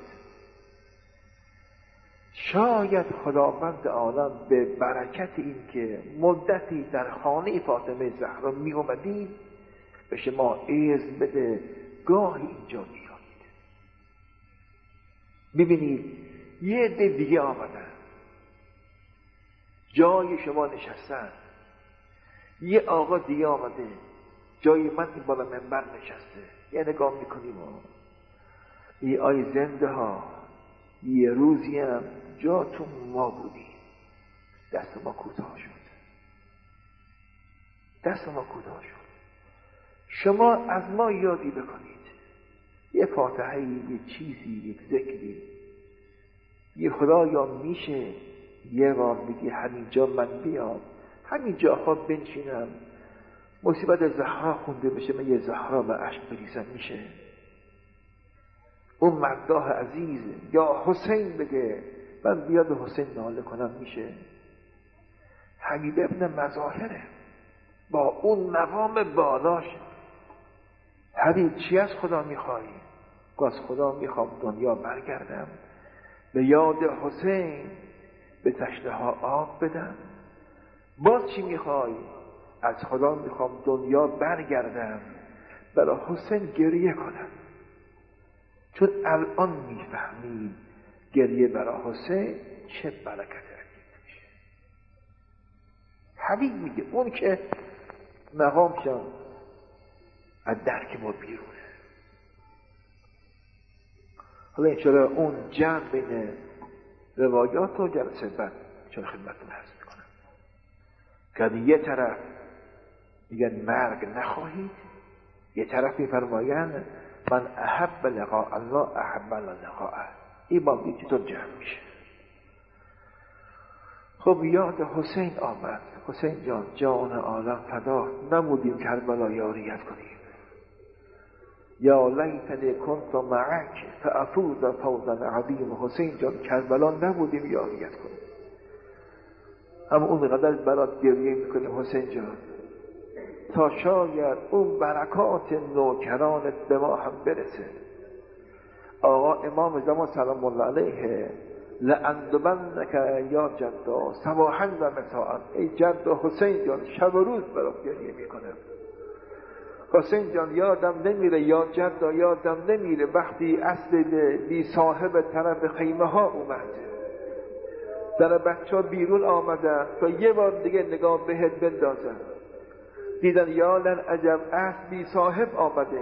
شاید خداوند عالم به برکت این که مدتی در خانه فاطمه زهرا می اومدیم به شما اذن بده گاهی اینجا بیایید. ببینید یه عده دیگه آمدن جای شما نشستن، یه آقا دیگه آمده جای من این بالا منبر نشسته، یه نگاه میکنیم و یه آی زنده ها، یه روزی هم جاتون ما بودیم، دست ما کوتاه شد، دست ما کوتاه شد. شما از ما یادی بکنید، یه فاتحه، یه چیزی، یک ذکری، یه خدایا میشه یه بار بگی همینجا من بیاد، همینجا خواب بنشینم، مصیبت زهرا خونده بشه، من یه زهرا به عشق بریزم میشه؟ اون مرداه عزیز یا حسین بگه من بیاد حسین ناله کنم میشه؟ حبیب ابن مظاهره با اون مقام بالاش، حبیب چی از خدا میخوایی؟ از خدا میخوام دنیا برگردم به یاد حسین، به تشنه ها آب بدم. باز چی میخوایی؟ از خدا میخوام دنیا برگردم برای حسین گریه کنم، چون الان میفهمیم گریه برای حسین چه برکت عجیب میشه. حبیب میگه اون که مقام شد از درک ما بیرونه. حالا اینچرا اون جمع بین روایات و جلسه بعد چون خدمتتون عرض میکنم که یه طرف میگن مرگ نخواهید، یه طرف میفرمایند من احب لقاء الله احب لقاءه. این با چطور جمع میشه؟ خب یاد حسین آمد، حسین جان جان عالم فدا، نبودیم کربلا یاریت کنیم. یا لیتنی کنت معک فافوز فوزا عظیم. حسین جان کربلا نبودیم یاریت کنیم، اما اونقدر برات گریه میکنیم حسین جان تا شاید اون برکات نوکرانت به ما هم برسه. آقا امام زمان سلام الله علیه لأندبنک یا جدا صباحا و مساء، ای جد حسین جان شب و روز برات گریه میکنم. حسین جان یادم نمیره یا جدا یادم نمیره وقتی اصل بی صاحب طرف خیمه ها اومد، در بچه ها بیرون آمدن تا یه بار دیگه نگاه بهت بندازن، دیدن یا لن عجب اصل بی صاحب آمده،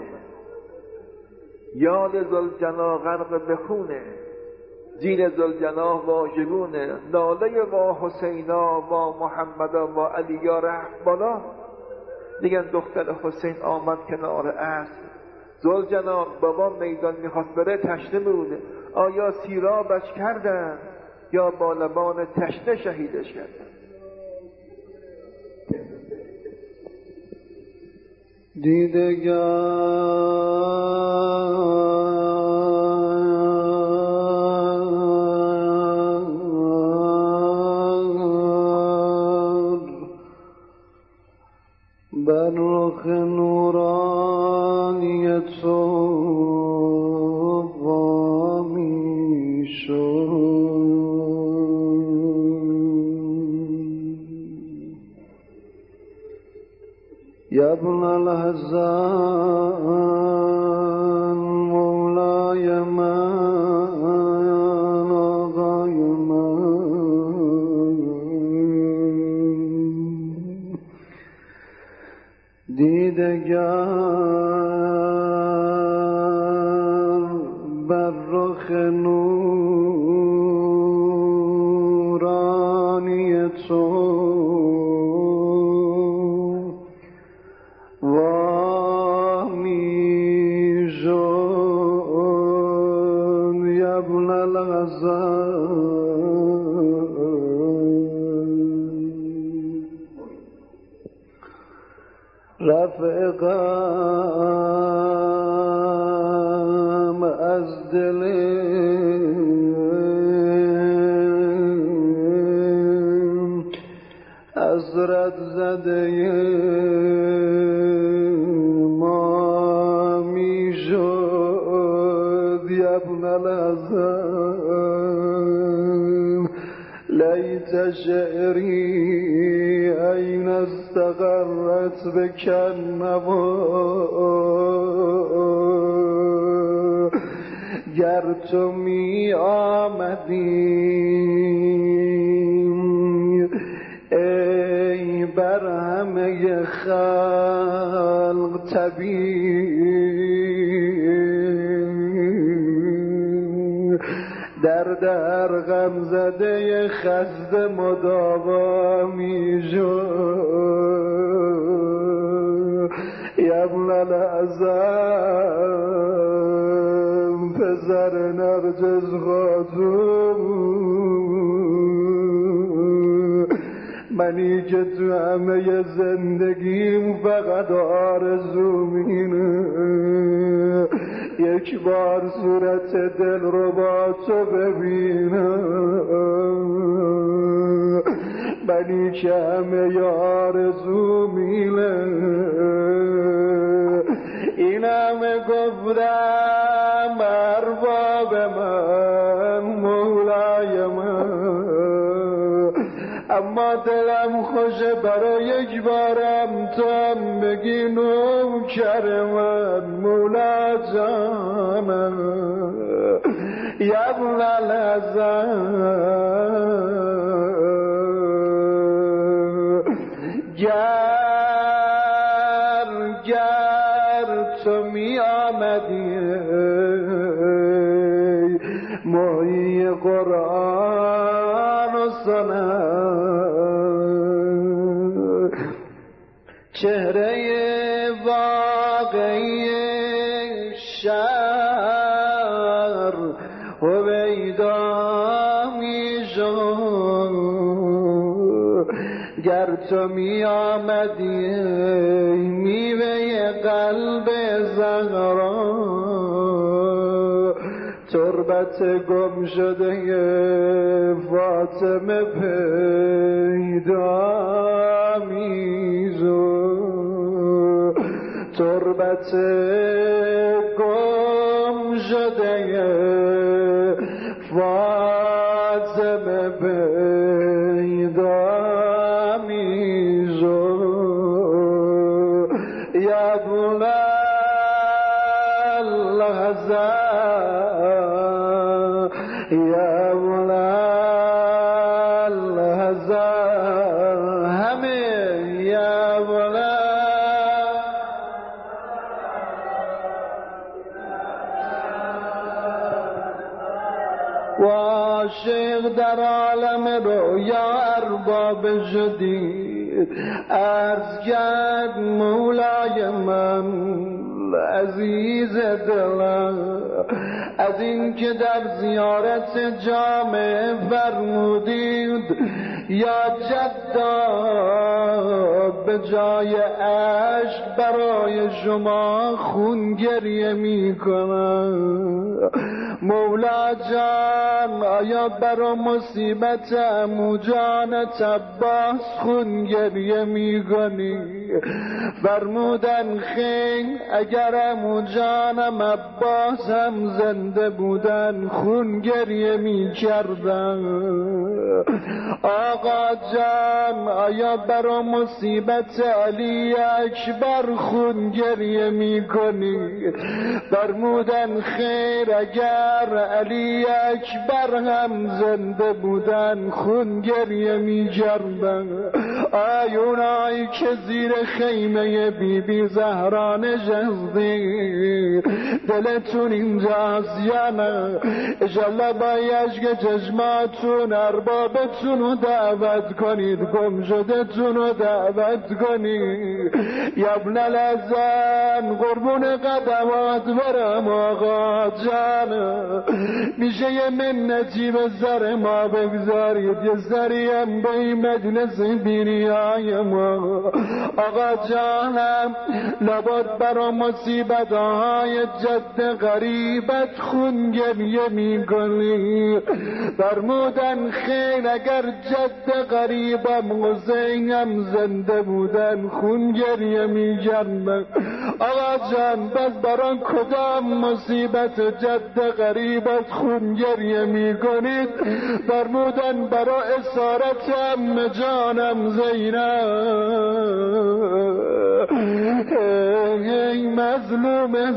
یاد ذوالجناح غرق بخونه، جین ذوالجناح واژگونه، ناله با حسینا با محمدا با علی یا رفت بالا. دیگن دختر حسین آمد کنار اصل، ذوالجناح بابا میدان میخواست بره تشنه بوده، آیا سیرابش کردن یا با لبان تشنه شهیدش کردن؟ دیدگار بر رخ نورانی تو وامی شد، یا ابن الحسن مولای من آقای من، دیدگر بر رخ نورانی تو رفع غم از دل حسرت زده ما می شد، یا ابن الحسن لیت شعری این استقرت بکنوا، گر تو می آمدی ای بر همه خلق طبیب، در در غم زده خسته مداوا می شد، یا ابن الحسن پسر نرجس خاتون، منی که تو همه زندگیم فقط آرزوم اینه یک بار صورت دل رو با تو ببینم، منی که همه آرزوم اینه. این همه گفتم ارباب من مولای من، اما دلم خوشه برای یک بارم تو هم بگی نوکر من مولا جانم، یا ابن الحسن گر گر تو می آمدی محیی قرآن و سنت، چهره واقعی شهر هویدا می شد، گر تو می آمدی میوه قلب زهرا، تربت گم شده فاطمه پیدا می‌شد، تربت گم شده فاطمه پیدا می‌شد. یا بولا الحزن، یا بولا الحزن، همه یا بولا. و عاشق در عالم رویا ارباب جدید عرض کرد مولای من عزیز دلم، از این که در زیارت جامع فرمودید یا جدا به جای عشق برای شما خون گریه می کنم. مولا جان آیا برا مصیبت عمو جانت عباس خون گریه می کنی؟ فرمودن خیر، اگر عمو جانم عباس هم زنده بودن خون گریه می کردن. آقا جان آیا برا مصیبت علی اکبر خون گریه می کنی؟ فرمودن خیر، اگر علی اکبر هم زنده بودن خون گریه می کردن. آیونایی که زیر خیمه بی بی زهرا نشستید دلتون اینجاست یا نه؟ انشالله باید که چشماتون اربابتون رو دعوت کنید، گم شدتون رو دعوت کنید. یبن الحسن قربون قدمات برم آقا جان، میشه یه منتی به سر ما بگذارید، یه سریم به این مجلس بینی های ما. آقا جانم لابد برا مصیبت های جد غریبت خون گریه می کنی. فرمودن خیر، اگر جد غریبم حسینم زنده بودن خون گریه می کردن. آقا جان بس برا کدام مصیبت جد غریبت خون گریه می کنید؟ فرمودن برا اسارت ام جانم زینب. ای مظلوم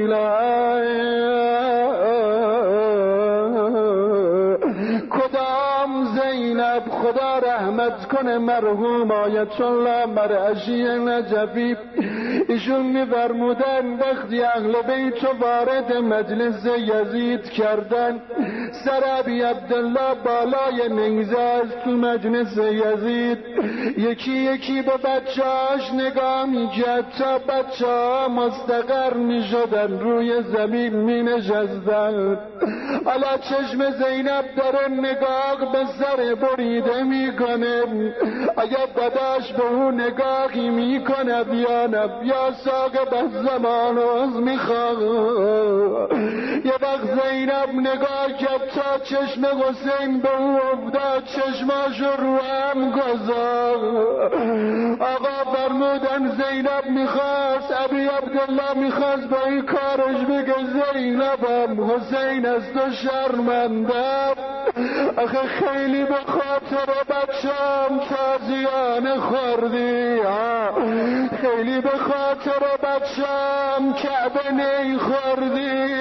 زینب، کدام زینب؟ خدا رحمت کنه مرحوم آیت الله مرعشی نجفی، ایشون می‌فرمودن وقتی اهل بیت وارد مجلس یزید کردن، سر ابی عبدالله بالای نیزه از تو مجلس یزید یکی یکی به بچه‌اش نگاه می‌کرد تا بچه‌ها مستقر می‌شدن، روی زمین می‌نشستن. حالا چشم زینب داره نگاه به سر بریده میکنه، اگه بداش به اون نگاهی میکنه یا نه؟ یا ساقب از زمان روز میخواد. یه وقت زینب نگاه کرد تا چشم حسین به او افتاد، چشماشو رو هم گذاشت. آقا فرمودن زینب میخواست، ابی عبدالله میخواست با این کارش بگه زینبم حسین از تو شرمنده، آخه خیلی به خاطر بچم تازیانه خوردی، خیلی به خاطر بچم کعبه نی خوردی.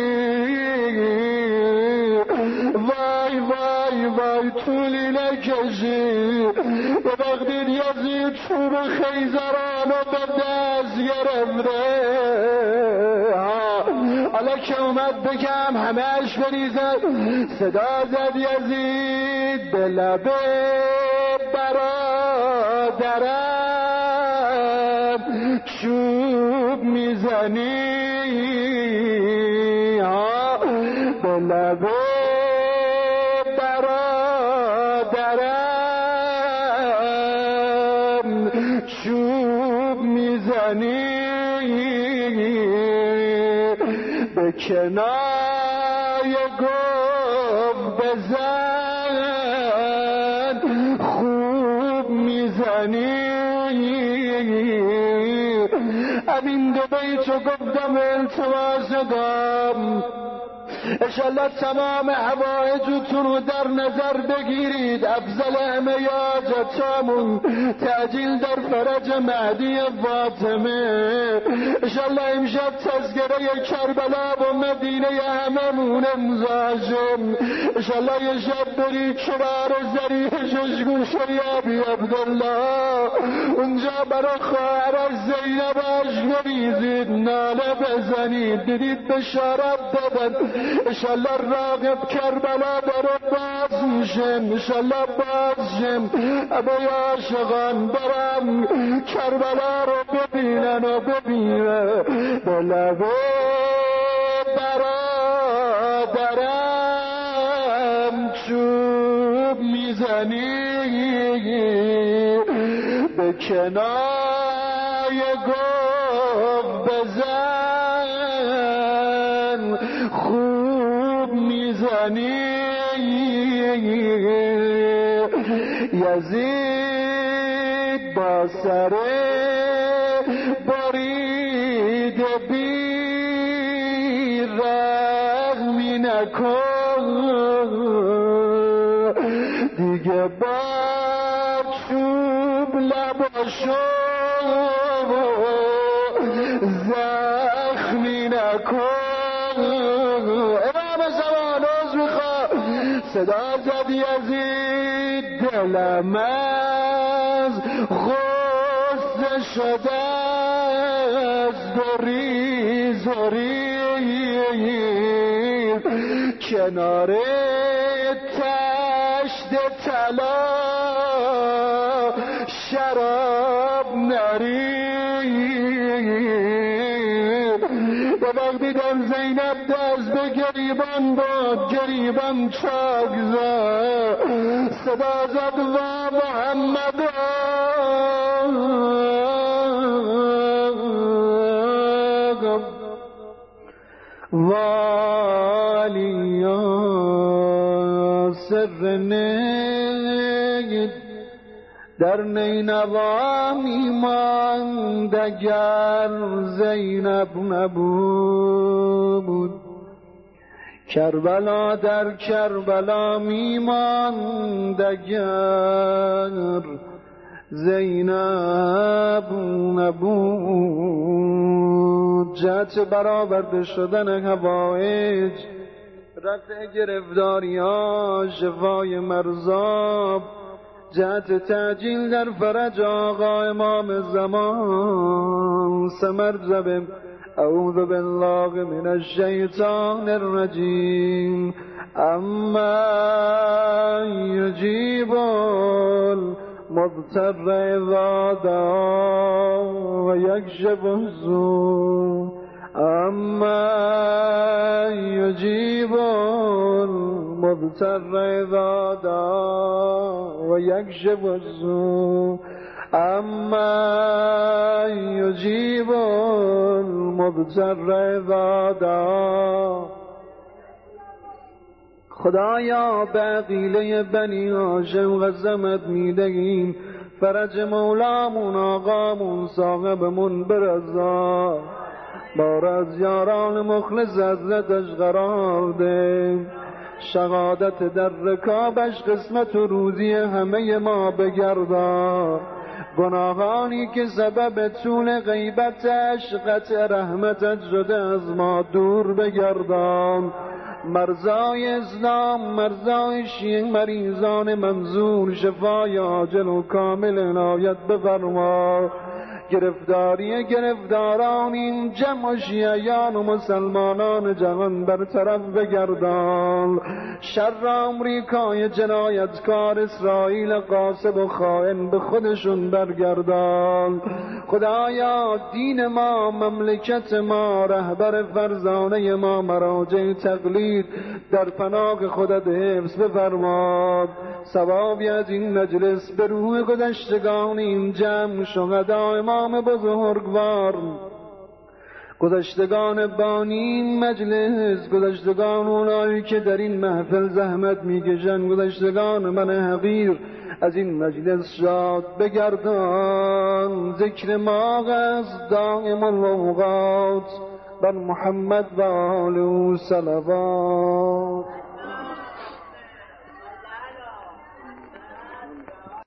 وای وای وای طولی نکشی. به وقتی یزید چوب خیزرانو به دست گرفته، حالا که اومد بگم همهش بریزد، صدا زد یزید به لبه برادرم چوب میزنی، به لبه برادرم به کنایه گفت بزن خوب میزنی. همین دو بیتو گفتم التماس دارم انشالله تمام حوائجتون رو در نظر بگیرید. افضل همه حاجتامون تعجیل در فرج مهدی فاطمه. انشالله امشب تذکره کربلا و مدینه هممون امضا شد. انشالله یه شب برید چرار زریح ششگوش یابی عبدالله اونجا برا خواهرش زینبش بریزید ناله بزنید دیدید بشارت دادن. انشالله راغب کربلا داره باز میشه. انشالله باز شم ابای عاشقان برم کربلا رو ببینن و ببینن به لبه برادرم چوب میزنی. به کنایه گفت بزن خوب میزنی. یزید با سر برید بی رحمی نکن دیگه با چوب لباشو زخمی نکن. امام زمان روز میخواد صدا زد یزید دلم از غصه شده از بریز ریز کنار تشت طلا شراب نریز. و وقتی در زینب دست به گریبان بود گریبان چاک زد صدا زد و محمد والیا سر نید در نینوا میماند اگر زینب نبود. کربلا در کربلا میماند اگر زینب نبود. جهت برآورده شدن حوائج رفع گرفتاری ها شفای مرضا جهت تعجیل در فرج آقا امام زمان سمر زبم اعوذ بالله من الشیطان الرجیم. اما یجیب المضطر اذا دعا و یکشف السوء. اما یجیب المضطر اذا دعا و یکشف السوء. اما یجیب المضطر اذا دعا. خدایا به عقیله بنی هاشم قسمت میدهیم فرج مولامون آقامون صاحبمون برزا بار از یاران مخلص حضرتش قرار ده. شهادت در رکابش قسمت و روزی همه ما بگردان. گناهانی که سبب طول غیبتش قطع رحمتت شده از ما دور بگردان. مرزای اسلام مرزای شیعه مریضان منظور شفای عاجل و کامل عنایت بفرما. گرفتاری گرفتاران این جمع شیعیان و مسلمانان جهان برطرف بگردان. شر آمریکای جنایتکار اسرائیل قاصب و خائن به خودشون برگردان. خدایا دین ما مملکت ما رهبر فرزانه ما مراجع تقلید در پناه خودت حفظ بفرما. ثوابی از این مجلس به روح گذشتگان این جمع شهدا امام بزرگوار گذشتگان بانی این مجلس، گذشتگان اونایی که در این محفل زحمت میکشن، گذشتگان من حقیر از این مجلس شاد بگردان. ذکر ما از دائم الاوقات بر محمد و آل او صلوات.